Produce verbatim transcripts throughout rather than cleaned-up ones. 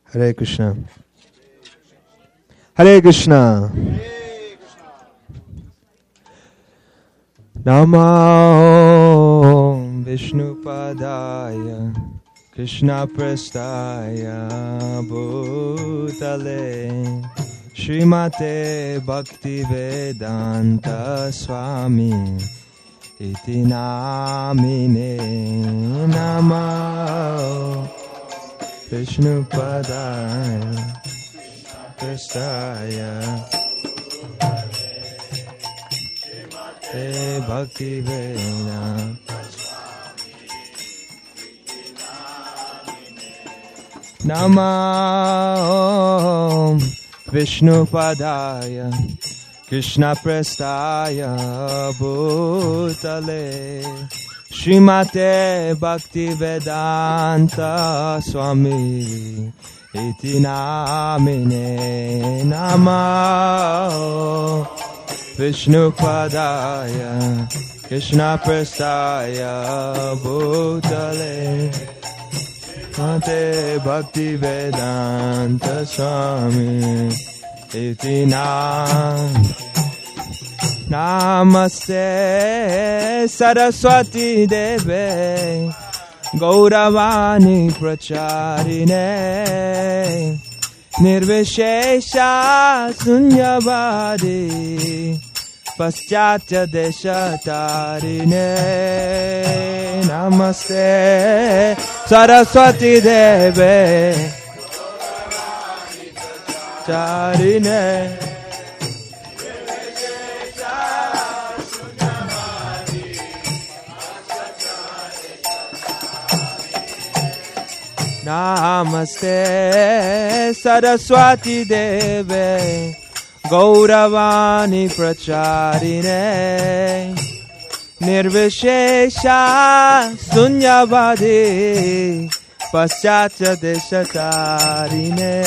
Hare Krishna. Hare Krishna. Namo Vishnupadaya Krishna Prestaya Bhutale Srimate Bhaktivedanta Swami Iti Namine Namo Vishnupadaya Kristaya Srimate Bhaktivedanta Namo Vishnupadaya Krishna Prestaya Bhutale Srimate Bhaktivedanta Swami Iti Namine Namo Vishnupadaya Krishna Prestaya Bhutale Srimate Bhaktivedanta Swami Iti Namine Namaste Saraswati Deve Gauravani Pracharine Nirvishesha Sunyavadi Paschatya Deshatarine Namaste Saraswati Deve Charine Namaste Saraswati Deve Gauravani Pracharine Nirvishesha Sunyavadi Paschatya Deshatarine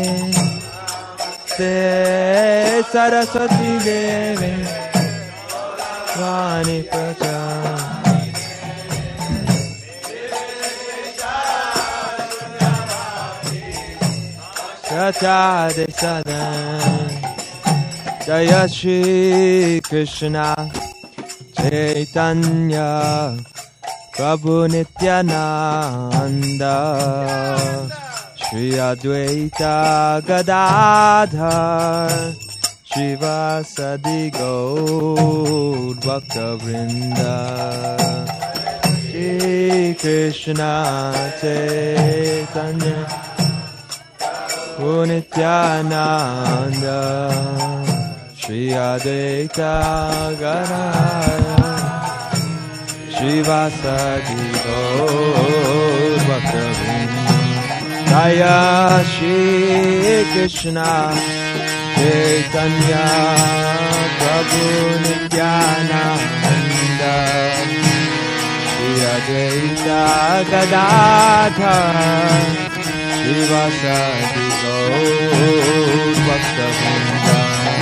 Namaste Saraswati Deve Gauravani Pracharine Jaya Jaya Shri Krishna Chaitanya Prabhu Nityananda Shri Advaita Gadadhar Shivasadi Gaur Bhakta Vrinda Shri Krishna Chaitanya Nityananda Shri Advaita Gadadhar Shivasadi Gaur Bhakta Vrinda Jaya Shri Krishna Chaitanya Prabhu Nityananda Shri Advaita Gadadhar Shivasadi Gaur Bhakta Vrinda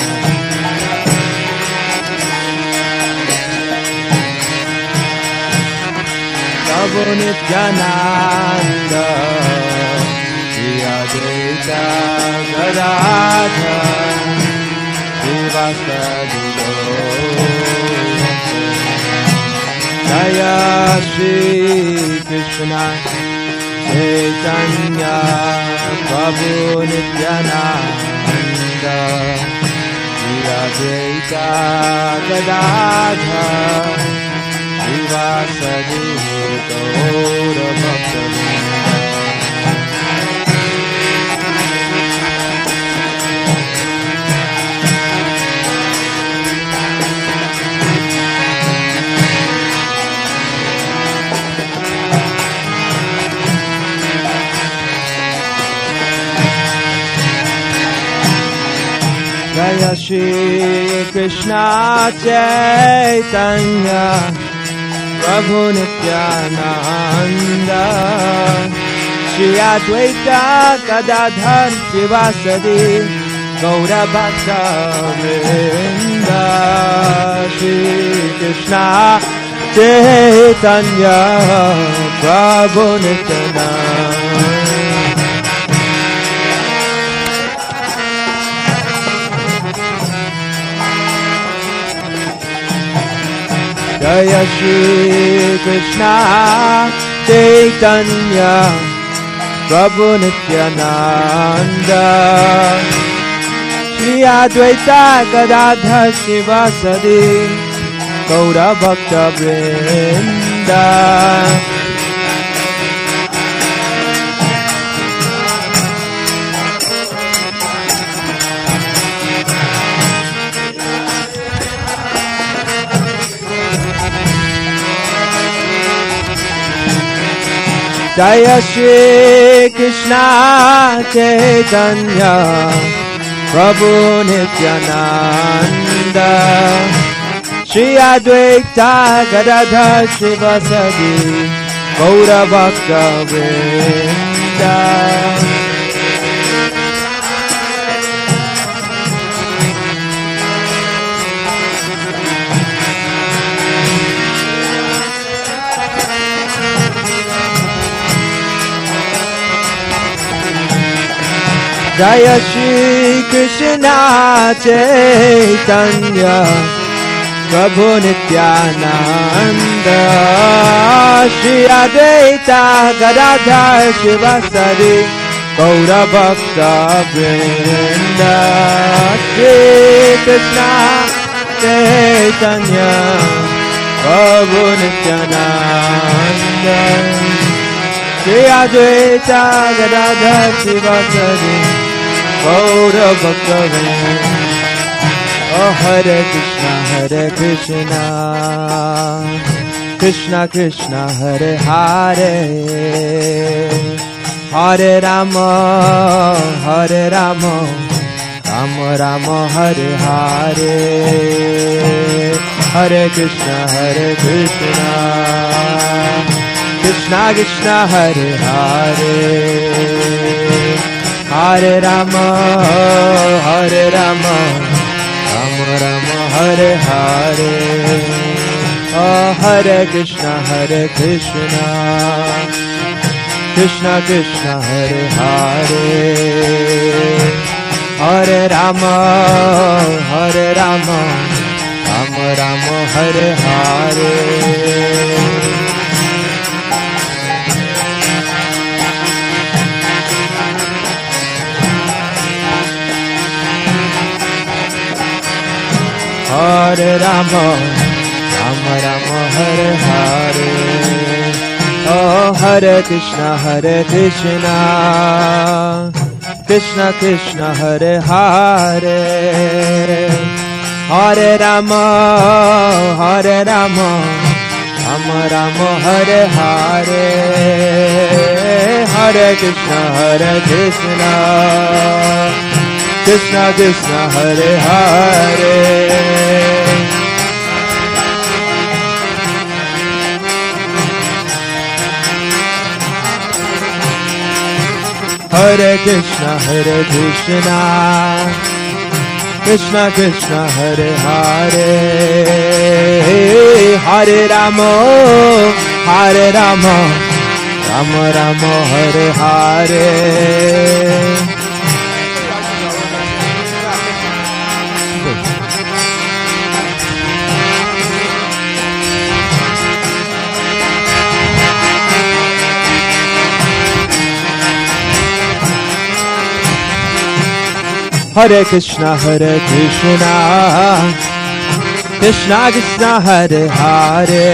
Prabhu Nityananda Shri Advaita Gadadhar Shivasadi Gaur Jaya Shri Krishna Chaitanya Prabhu Nityananda Shri Advaita Gadadhar Shivasadi Gaur Bhakta Vrinda Jaya Shri Krishna Chaitanya Prabhu Nityananda Shri Advaita Gadadhar Shivasadi Gaura Bhakta Vrinda Shri Krishna Chaitanya Prabhu Nityananda Jaya Shri Krishna Chaitanya Prabhu Nityananda Shri Advaita Gadadhar Shivasadi Gaura Bhakta Vrinda Jaya Shri Krishna Chaitanya Prabhu Nityananda Shri Advaita Gadadhar Shivasadi Gaura Bhakta Vrinda Jaya Shri Krishna Chaitanya Prabhu Nityananda Shri Advaita Gadadhar Shivasadi Gaura Bhakta Vrinda Shri Krishna Chaitanya Prabhu Nityananda Shri Advaita Gadadhar Shivasadi Gaura Bhakta Vrinda Oh Hare Krishna Hare Krishna Krishna Krishna Hare Hare Hare Rama Hare Rama Rama Rama Hare Hare Hare Krishna Hare Krishna Krishna Krishna Hare Hare Hare Rama Hare Rama Rama Rama Hare Hare Oh Hare Krishna Hare Krishna Krishna Krishna Hare Hare Hare Rama Hare Rama Rama Rama Hare Hare Hare Rama, Rama Rama Hare Hare. Oh Hare Krishna, Hare Krishna, Krishna Krishna Hare Hare. Hare Rama, Hare Rama, Rama Rama Hare Hare. Hare Krishna, Hare Krishna, Krishna Krishna Hare Hare. Hare Krishna, Hare Krishna, Krishna Krishna Hare Hare. Hare Rama, Hare Rama, Rama Rama Hare Hare. Hare Krishna, Hare Krishna, Krishna Krishna Hare Hare.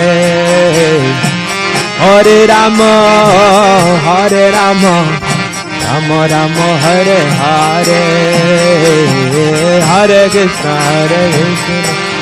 Hare Rama, Hare Rama, Rama Rama Hare Hare. Hare Krishna, Hare Krishna.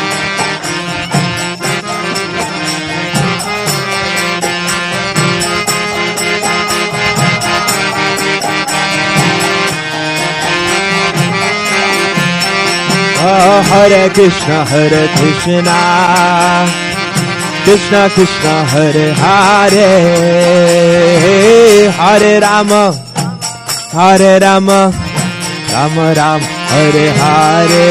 Oh, Hare Krishna, Hare Krishna, Krishna Krishna Hare Hare. Hare Rama, Hare Rama, Rama Rama Hare Hare.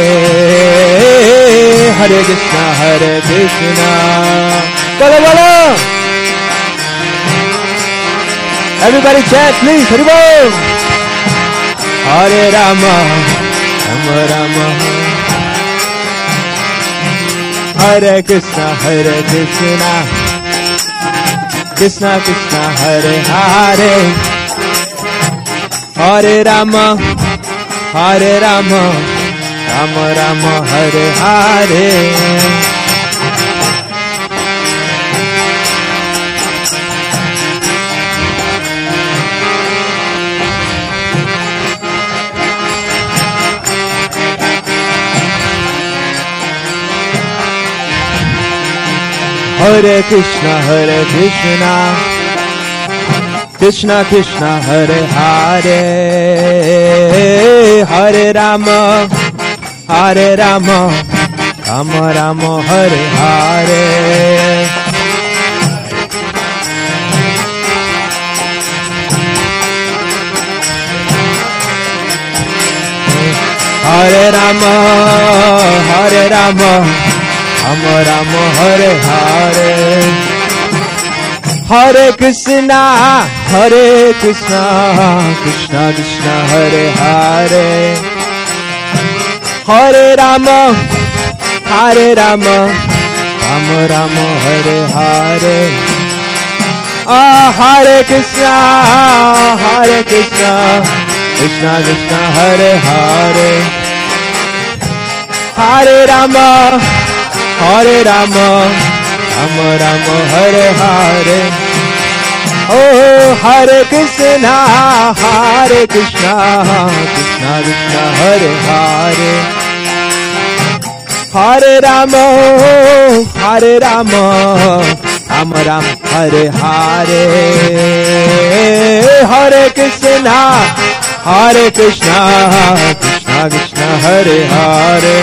Hare Krishna, Hare Krishna. Bolo bolo. Everybody chant, please. Hare Bol. Hare Rama, Rama Rama. Hare Krishna, Hare Krishna, Krishna Krishna, Hare Hare, Hare Rama, Hare Rama, Rama Rama, Hare Hare. Hare Krishna, Hare Krishna, Krishna Krishna, Hare Hare, Hare Rama, Hare Rama, Rama Rama, Hare Hare. Hare Rama, Hare Rama, Rama Rama, Hare Hare. Hare Krishna, Hare Krishna, Krishna Krishna, Hare Hare, Hare Rama, Hare Rama, Rama Rama, Hare Hare. Ah, Hare Krishna, Hare Krishna, Krishna Krishna, Hare Hare, Hare Rama, Hare Rama, Rama Rama, Hare Hare. Oh, Hare Krishna, Hare Krishna, Krishna Krishna, Hare Hare, Hare Rama, Hare Rama, Rama Rama, Hare Hare. Hare Krishna, Hare Krishna, Krishna Krishna, Hare Hare,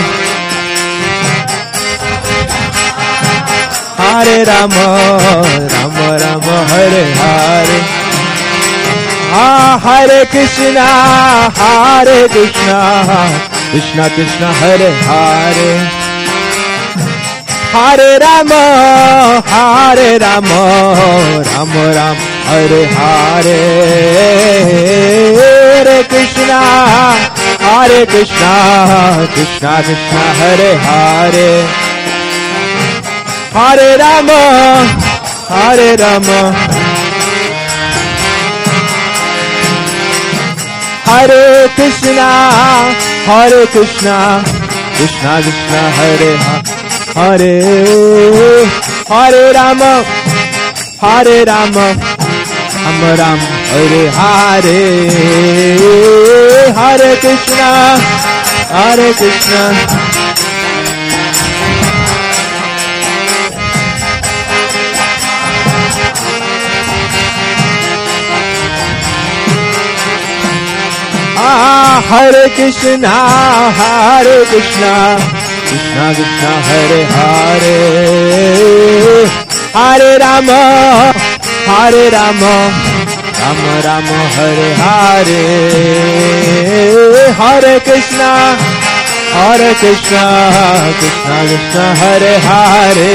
Hare Rama, Rama Rama, Hare Hare. Ah, Hare Krishna, Hare Krishna, Krishna Krishna, Hare Hare, Hare Rama, Hare Rama, Rama Rama, Hare Hare. Hare Krishna, Hare Krishna, Krishna Krishna, Hare Hare, Hare Rama, Hare Rama, Hare Krishna, Hare Krishna, Krishna Krishna, Hare Hare, Hare Rama, Hare Rama, Rama Rama, Hare Hare. Hare Krishna, Hare Krishna, Ah, Hare Krishna, Hare Krishna, Krishna Krishna, Hare Hare, Hare Rama, Hare Rama, Rama Rama, Hare Hare. Hare Krishna, Hare Krishna, Krishna Krishna, Hare Hare,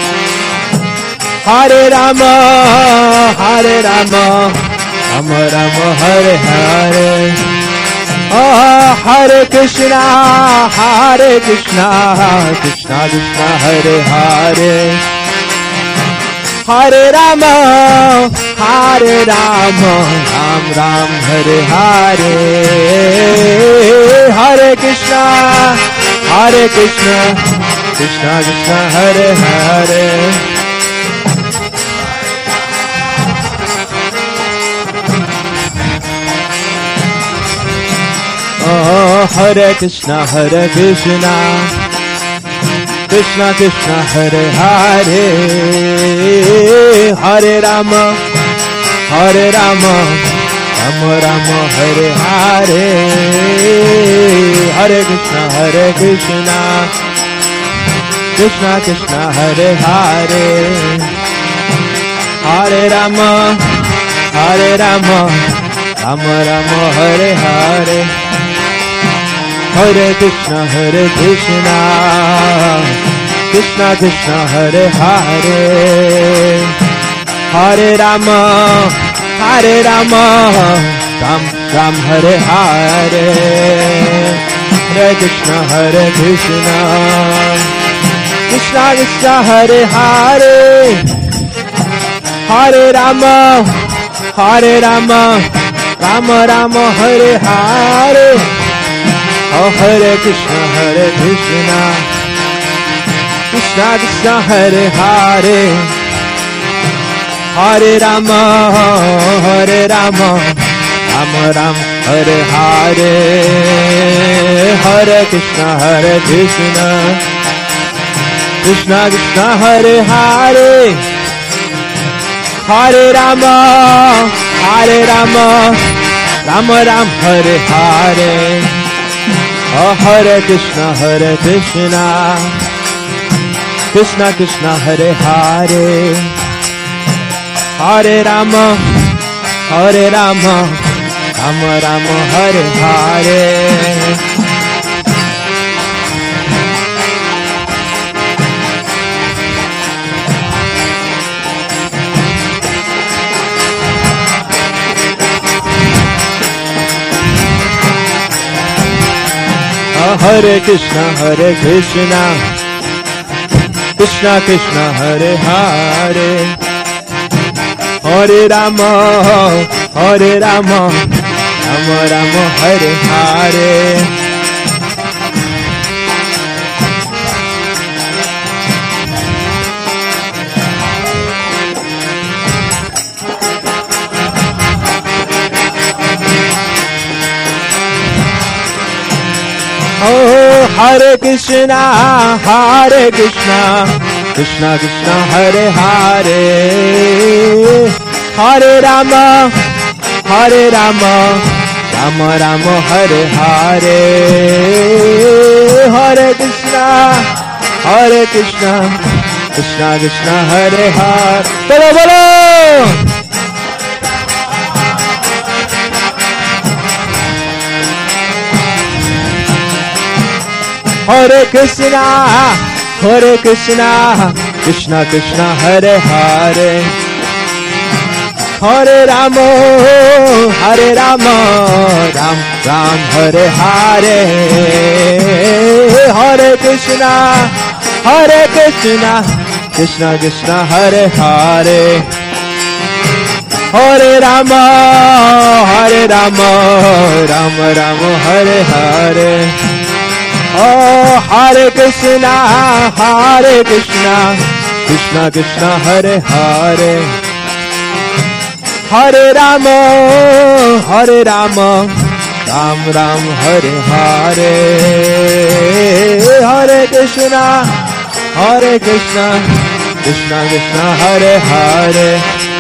Hare Rama, Hare Rama, Rama Rama, Hare Hare. Oh, Hare Krishna, Hare Krishna, Krishna Krishna, Hare Hare, Hare Rama, Hare Rama, Ram Ram, Hare Hare. Hare Krishna, Hare Krishna, Krishna Krishna, Hare Hare. Oh, Hare Krishna, Hare Krishna, Krishna Krishna, Hare Hare, Hare Rama, Hare Rama, Rama Rama, Hare Hare. Hare Krishna, Hare Krishna, Krishna Krishna, Hare Hare, Hare Rama, Hare Rama, Rama Rama, Hare Hare. Hare Krishna, Hare Krishna, Krishna Krishna, Hare Hare, Hare Rama, Hare Rama, Ram Ram, Hare Hare. Hare Krishna, Hare Krishna, Krishna Krishna Hare Hare, Hare Rama, Hare Rama, Rama Rama Hare Hare, oh Hare Krishna Hare Krishna, Krishna Krishna Hare Hare, Hare Rama, Hare Rama, Rama Rama Hare Hare, Hare Krishna Hare Krishna, Krishna Krishna Hare Hare, Hare Rama, Hare Rama, Rama Rama Hare Hare, oh Hare Krishna Hare Krishna, Krishna Krishna Hare Hare, Hare Rama, Hare Rama, Rama Rama Hare Hare. Hare Krishna Hare Krishna, Krishna Krishna Hare Hare, Hare Rama, Hare Rama, Rama Rama Hare Hare. Oh, Hare Krishna, Hare Krishna, Krishna Krishna Hare Hare, Hare Rama, Hare Rama, Rama Rama Hare Hare, Hare Krishna, Hare Krishna, Krishna Krishna Hare Hare. Bolo bolo. Hare Krishna, Hare Krishna, Krishna Krishna Hare Hare, Hare Rama, Hare Rama, Ram Ram Hare Hare, Hare Krishna, Hare Krishna, Krishna Krishna Hare Hare, Hare Rama, Hare Rama, Rama Rama Hare Hare. Oh, Hare Krishna, Hare Krishna, Krishna Krishna Hare Hare, Hare Rama, Hare Rama, Ram Ram Hare Hare, Hare Krishna, Hare Krishna, Krishna Krishna Hare Hare.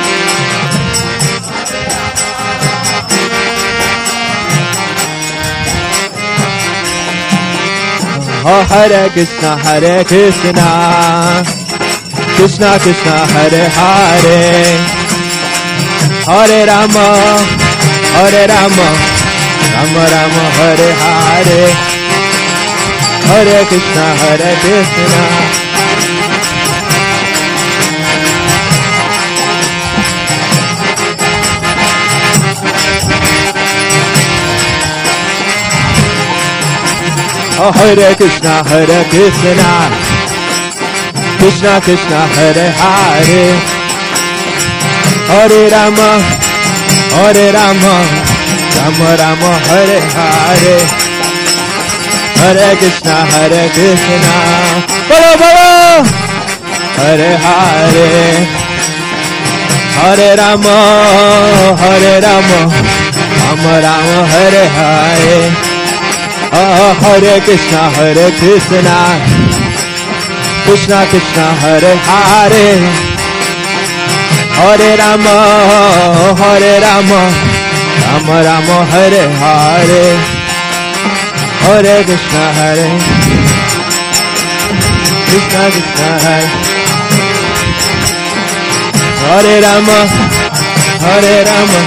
Oh, Hare Krishna, Hare Krishna, Krishna Krishna Hare Hare, Hare Rama, Hare Rama, Rama Rama Hare Hare, Hare Krishna, Hare Krishna. Oh, Hare Krishna, Hare Krishna, Krishna Krishna Hare Hare, Hare Rama, Hare Rama, Rama Rama Hare Hare, Hare Krishna, Hare Krishna, Bolo Bolo, Hare Hare, Hare Rama, Hare Rama, Rama Rama Hare Hare. Oh, Hare Krishna, Hare Krishna, Krishna Krishna Hare Hare, Hare Rama, Hare Rama, Rama Rama Hare Hare, Hare Krishna, Hare Krishna Krishna Hare, Hare Rama, Hare Rama.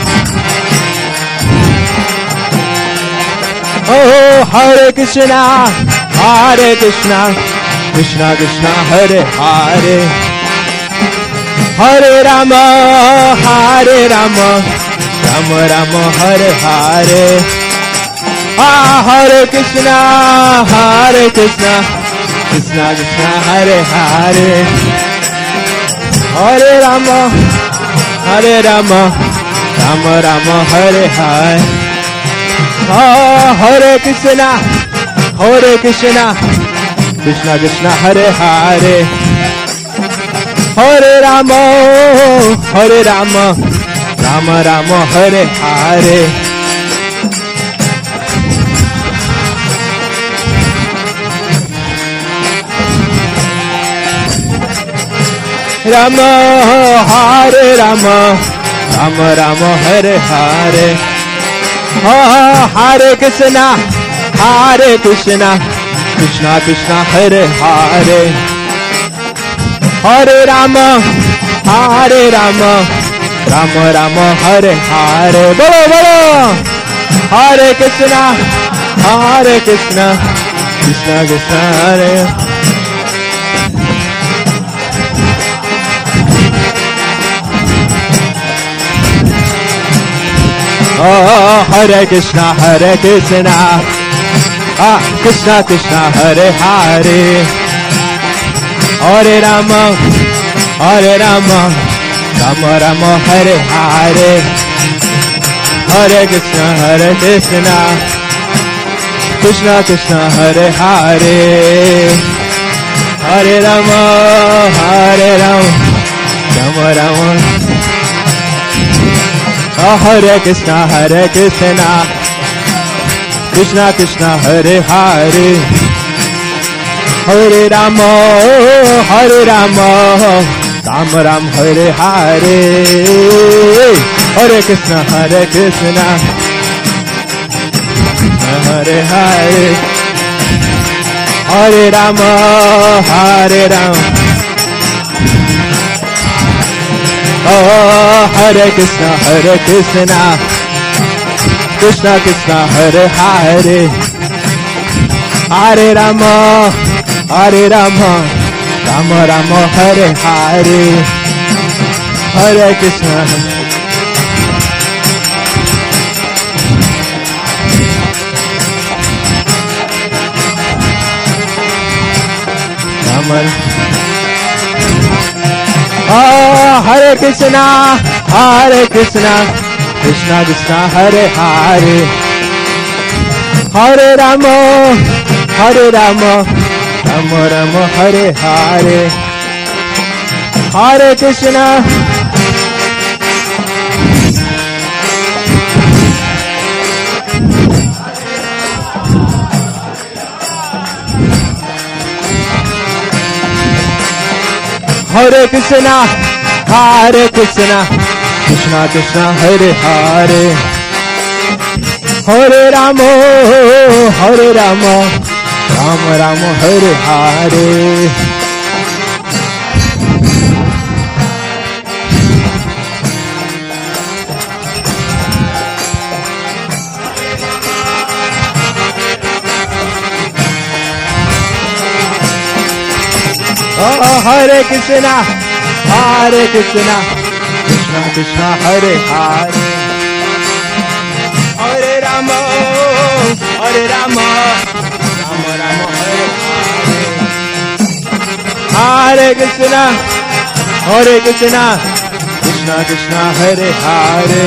Oh, Hare Krishna, Hare Krishna, Krishna Krishna Hare Hare, Hare Rama, Hare Rama, Rama Rama Hare Hare. Ah, Hare Krishna, Hare Krishna, Krishna Krishna Hare Hare Hare Rama Hare Rama Rama Rama Hare Hare Oh Hare Krishna Hare Krishna Krishna Krishna Hare Hare Hare Rama Hare Rama Rama Rama Hare Hare Rama Hare Rama Rama Rama Hare Hare Oh Hare Krishna Hare Krishna Krishna Krishna Hare Hare Hare Rama Hare Rama Rama Rama Hare Hare Bolo Bolo Hare Krishna Hare Krishna Krishna Krishna Hare Oh Hare Krishna Hare Krishna Ah Krishna Krishna Hare Hare Hare Rama Hare Rama Rama Rama Hare Hare Hare Krishna Hare Krishna Krishna Krishna Hare Hare Hare Rama Hare Rama Rama Rama Oh Hare Krishna Hare Krishna Krishna Krishna Hare Hare Hare Rama Hare Rama Rama Rama Hare Hare Hare Krishna Hare Krishna Hare Hare Hare Rama Hare Rama Oh Hare Krishna Hare Krishna Krishna Krishna Hare Hare Hare Rama Hare Rama Rama Rama Hare Hare Hare Krishna Rama Oh Hare Krishna Hare Krishna Krishna Krishna Hare Hare Hare Rama Hare Rama Rama Rama Hare Hare Hare Krishna Hare Krishna Hare Krishna Krishna Krishna Hare Hare Hare Rama Hare Rama Rama Rama Hare Hare Oh Hare Krishna Hare Krishna Krishna Krishna Hare Hare Hare Rama Hare Rama Rama Rama Hare Hare Hare Krishna Hare Krishna Krishna Krishna Hare Hare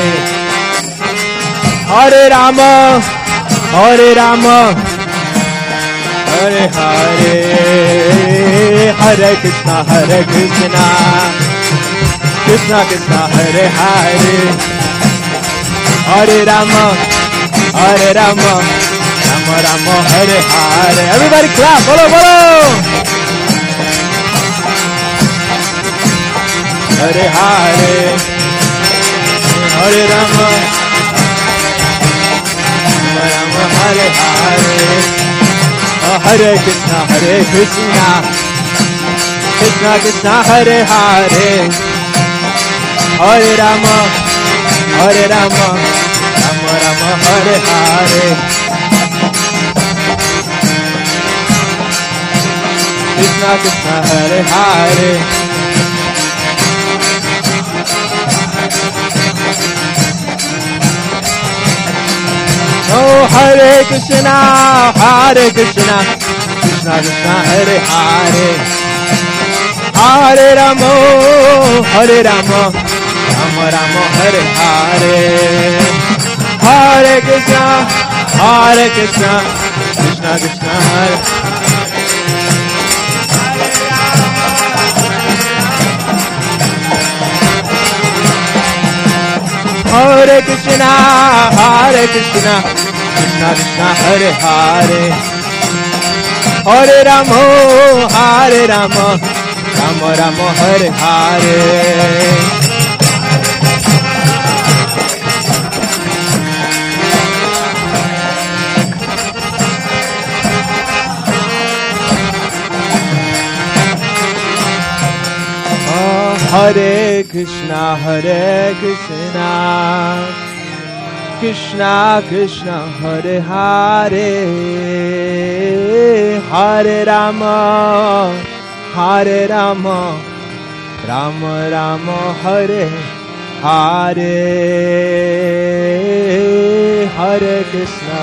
Hare Rama Hare Rama Hare Hare Hare Krishna Hare Krishna Krishna Krishna Hare Hare Hare Rama Hare Rama Rama Rama Hare Hare Everybody clap bolo bolo Hare Hare Hare Rama Rama Rama Hare Hare Hare Krishna Hare Krishna Krishna Krishna Hare Hare Hare Rama Hare Rama Rama Rama Hare Hare Krishna Krishna Hare Hare Oh Hare Krishna Hare Krishna Krishna Krishna Hare Hare Hare Rama Hare Rama Rama Rama Hare Hare Hare Krishna Hare Krishna Krishna Krishna Hare Hare Krishna Hare Krishna Krishna Krishna Hare Hare Hare Rama Hare Rama Rama Rama Hare Hare Hare Krishna Hare Krishna Krishna Krishna Hare Hare Hare Rama Hare Rama Rama Rama Hare Hare Hare Krishna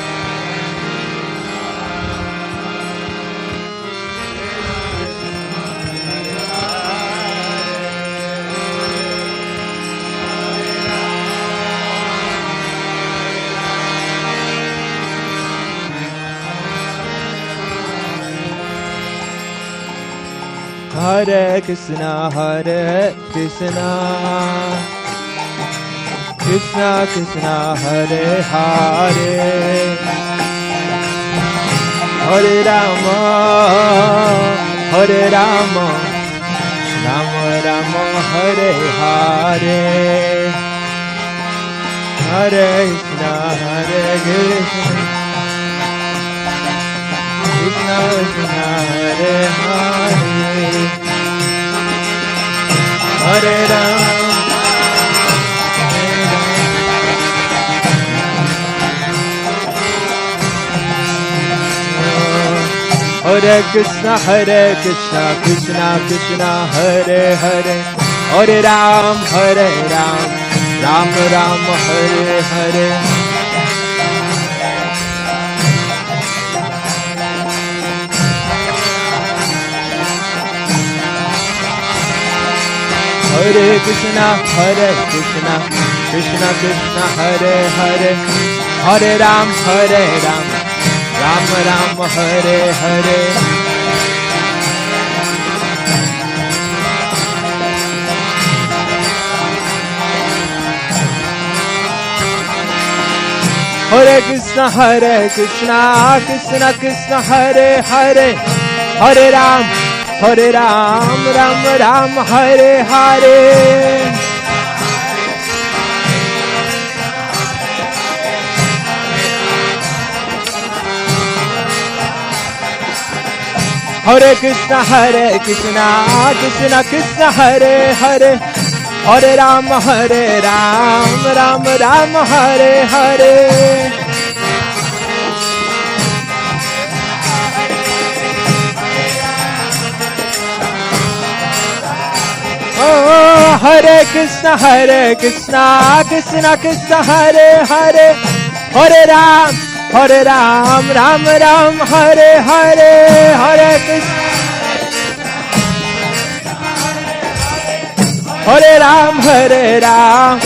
Hare Krishna Hare Krishna Krishna Krishna Hare Hare Hare Rama Hare Rama Rama Rama Hare Hare Hare Krishna Hare Krishna Krishna Krishna Hare Hare Hare Rama Hare Krishna Hare Krishna Krishna Krishna Hare Hare Hare Ram Hare Ram Ram Ram Hare Hare Hare Krishna Hare Krishna Krishna Krishna Hare Hare Hare Ram Hare Ram Ram Ram Hare Hare Hare Krishna Hare Krishna Krishna Krishna Hare Hare Hare Ram Hare Ram Ram Ram Hare Hare Hare Krishna Hare Krishna Krishna Krishna Hare Hare Hare Ram Hare Ram Ram Ram Hare Hare Oh, Hare Krishna Hare Krishna Krishna Krishna Hare Hare Hare Ram Hare Ram Ram Ram Hare Hare Hare Krishna Hare Ram Hare Ram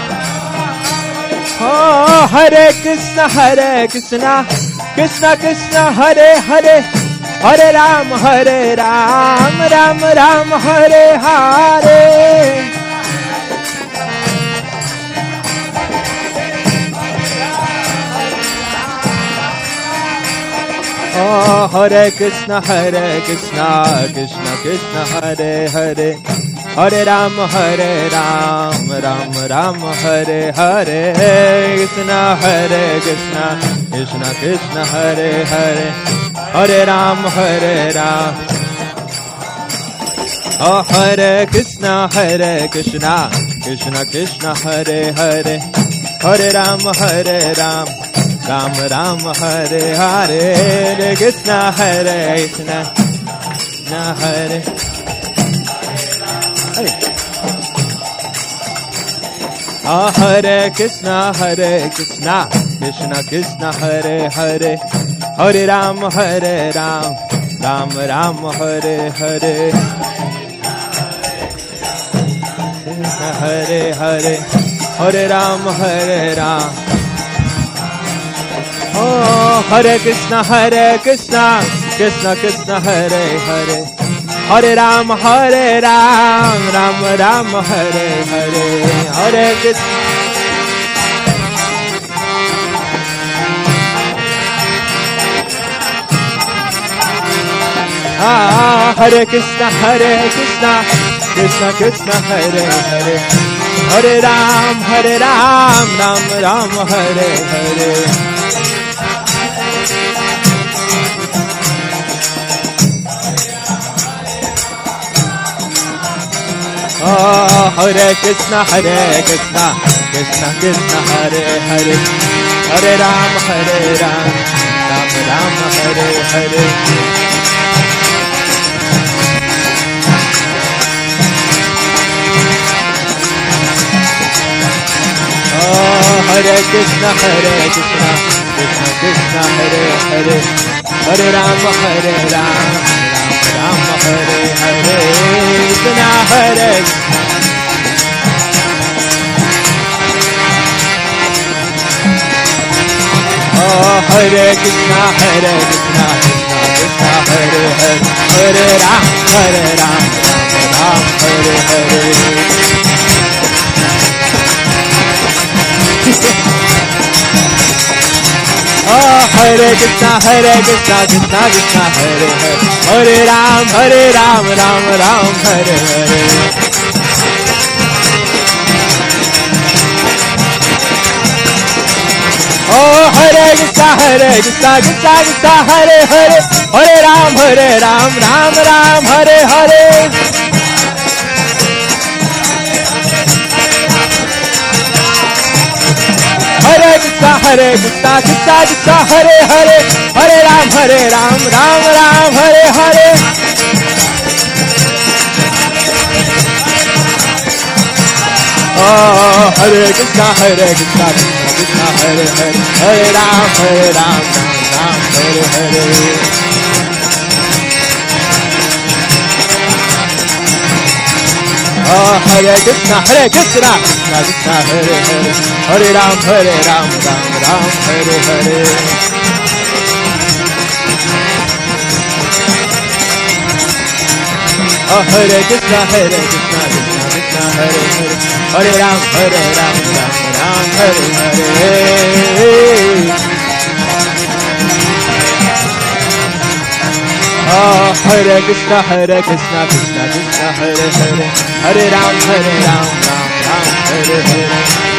Oh, Hare Krishna Hare Krishna Krishna Krishna Hare Hare Hare Ram Hare Ram Ram Ram Hare Hare Oh, Hare Krishna Hare Krishna Krishna Krishna Hare Hare Hare Ram Hare Ram Ram Ram Hare Hare Krishna Hare Krishna Krishna Krishna Hare Hare Hare Ram Hare Ram Oh, Hare Krishna Hare Krishna Krishna Krishna Hare Hare Hare Ram Hare Ram Ram Ram Hare Hare Hare Krishna Hare Krishna Krishna Hare Hare Oh, Hare Krishna Hare Krishna Krishna Krishna Hare Hare Hare Ram Hare Ram Ram Ram Hare Hare Hare Hare Hare Ram Hare Ram Oh Hare Krishna Hare Krishna Krishna Krishna Hare Hare Hare Ram Hare Ram Ram Ram Hare Hare Hare Krishna Ah, Hare Krishna, Hare Krishna, Krishna Krishna, Hare Hare, Hare Ram, Hare Ram, Ram Ram, Hare Hare. Oh, Hare Krishna, Hare Krishna, Krishna Krishna, Hare Hare, Hare Ram, Hare Ram, Ram Ram, Hare Hare. Oh, Hare Krishna, Hare Krishna, Krishna Krishna, Hare Hare, Hare Rama, Hare Rama, Rama Rama, Hare Hare, Krishna Hare. Oh, Hare Krishna, Hare Krishna, Krishna Krishna, Hare Hare, Hare Rama, Hare Rama, Rama Rama, Hare Hare. Oh, Hare Krishna, Hare Krishna, Krishna Krishna, Hare Hare, Hare Ram, Hare Ram, Ram Ram, Hare Hare. Oh, Hare Krishna, Hare Krishna, Krishna Krishna, Hare Hare, Hare Ram, Hare Ram, Ram Ram, Hare Hare. Hare Krishna, Hare Krishna, Krishna Krishna, Hare Hare, Hare Ram, Hare Ram, Ram Ram, Hare Hare. Oh, Hare Krishna, Hare Krishna, Krishna Krishna, Hare Hare, Hare Ram, Hare Ram, Ram Ram, Hare Hare. Oh, Hare Krishna, Hare Krishna, Krishna Krishna, Hare Hare, Hare Ram, Hare Ram, Ram Ram, Hare Hare. Oh, Hare Krishna, Hare Krishna, Krishna Krishna, Hare Hare, Hare Ram, Hare Ram, Ram Ram, Hare Hare. Oh, Hare Krishna, Hare Krishna, Krishna Krishna, Hare Hare, Hare Ram, Hare Ram, Ram Ram, Hare Hare.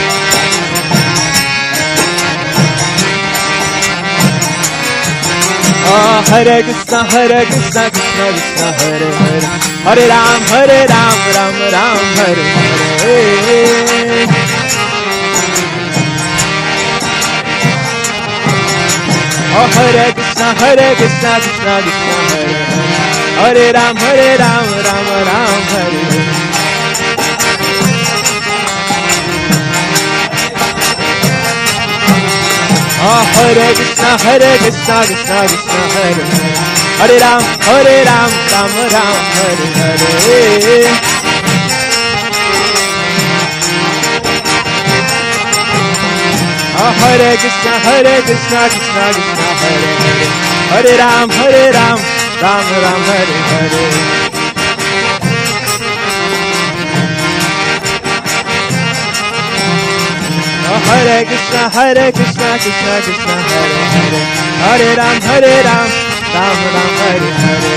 Oh, Hare Krishna, Hare Krishna, Krishna Krishna, Hare Hare, Hare Ram, Hare Ram, Ram Ram, Hare Hare. Oh, Hare Krishna, Hare Krishna, Krishna Krishna, Hare Hare, Hare Ram, Hare Ram, Ram Ram, Hare Hare. Oh, Hare Krishna, Hare Krishna, Krishna Krishna, Hare Hare, Hare Ram, Hare Ram, Ram Ram, Hare Hare. Oh, Hare Krishna, Hare Krishna, Krishna Krishna, Hare Hare, Hare Ram, Hare Ram, Ram Ram, Hare Hare. Oh, Hare Krishna, Hare Krishna, Krishna Krishna, Hare Hare, Hare Ram, Hare Ram, Ram Ram, Hare Hare.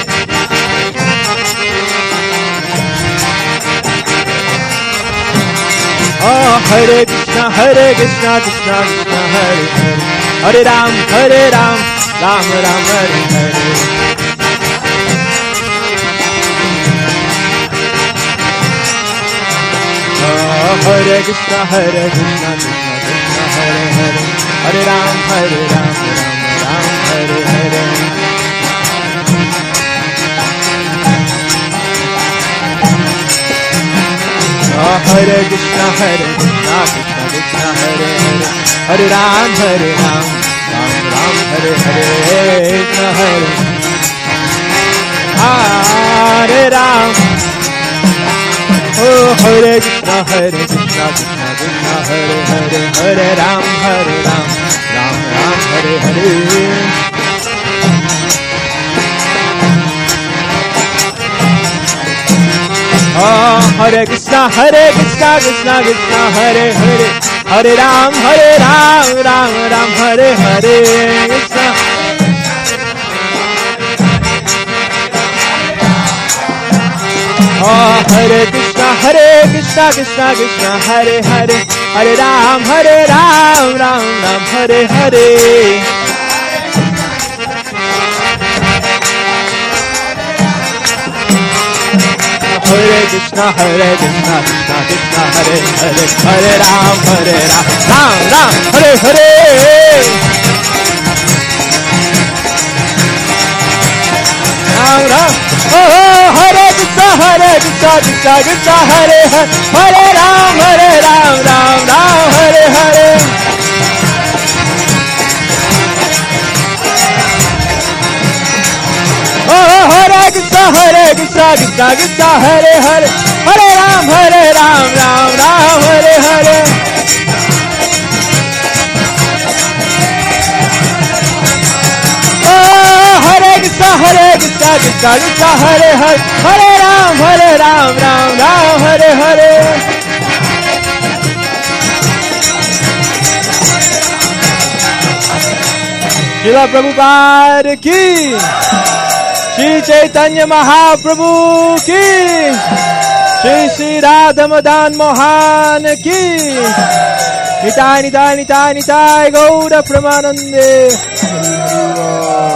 Oh, Hare Krishna, Hare Krishna, Krishna Krishna, Hare Hare, Hare Ram, Hare Ram, Ram Ram, Hare Hare. Oh, Hare Krishna, Hare Krishna, Krishna Krishna, Hare Hare, Hare Ram, Hare Ram, Ram Ram, Hare Hare. Oh, Hare Krishna, Hare Krishna, Krishna Krishna, Hare Hare, Hare Ram, Hare Ram, Ram Ram, Hare Hare, Krishna Hare. Hare Ram. Oh, Hare Krishna, Hare Krishna, Krishna Krishna, Hare Hare, Hare Ram, Hare Ram, Ram Ram, Hare Hare. Oh, Hare Krishna, Hare Krishna, Krishna Krishna, Hare Hare, Hare Ram, Hare Ram, Ram Ram, Hare Hare. Krishna. Oh, Hare Krishna, Hare Krishna, Krishna Krishna, Hare Hare, Hare Ram, Hare Ram, Ram Ram, Hare Hare. Hare Krishna, Hare Krishna, Krishna Krishna, Hare Hare, Hare Ram, Hare Ram, Ram Ram, Hare Hare. Ram Ram. Oh, Hare Krishna, Hare Krishna, Krishna Krishna, Hare Hare, Hare Ram, Hare Ram, Ram Ram, Hare Hare. Oh, Hare Krishna, Hare Krishna, Krishna Krishna, Hare Hare, Hare Ram, Hare Ram, Ram Ram, Hare Hare. Hare Krishna, Hare Krishna, Krishna Krishna, Hare Hare, Hare Ram, Hare Ram, Ram Ram, Hare Hare. Srila Prabhupada ki, Shri Chaitanya Mahaprabhu ki, Shri Shri Radha Madan Mohan ki, Nitai Nitai Nitai Nitai Gaura Pramanande.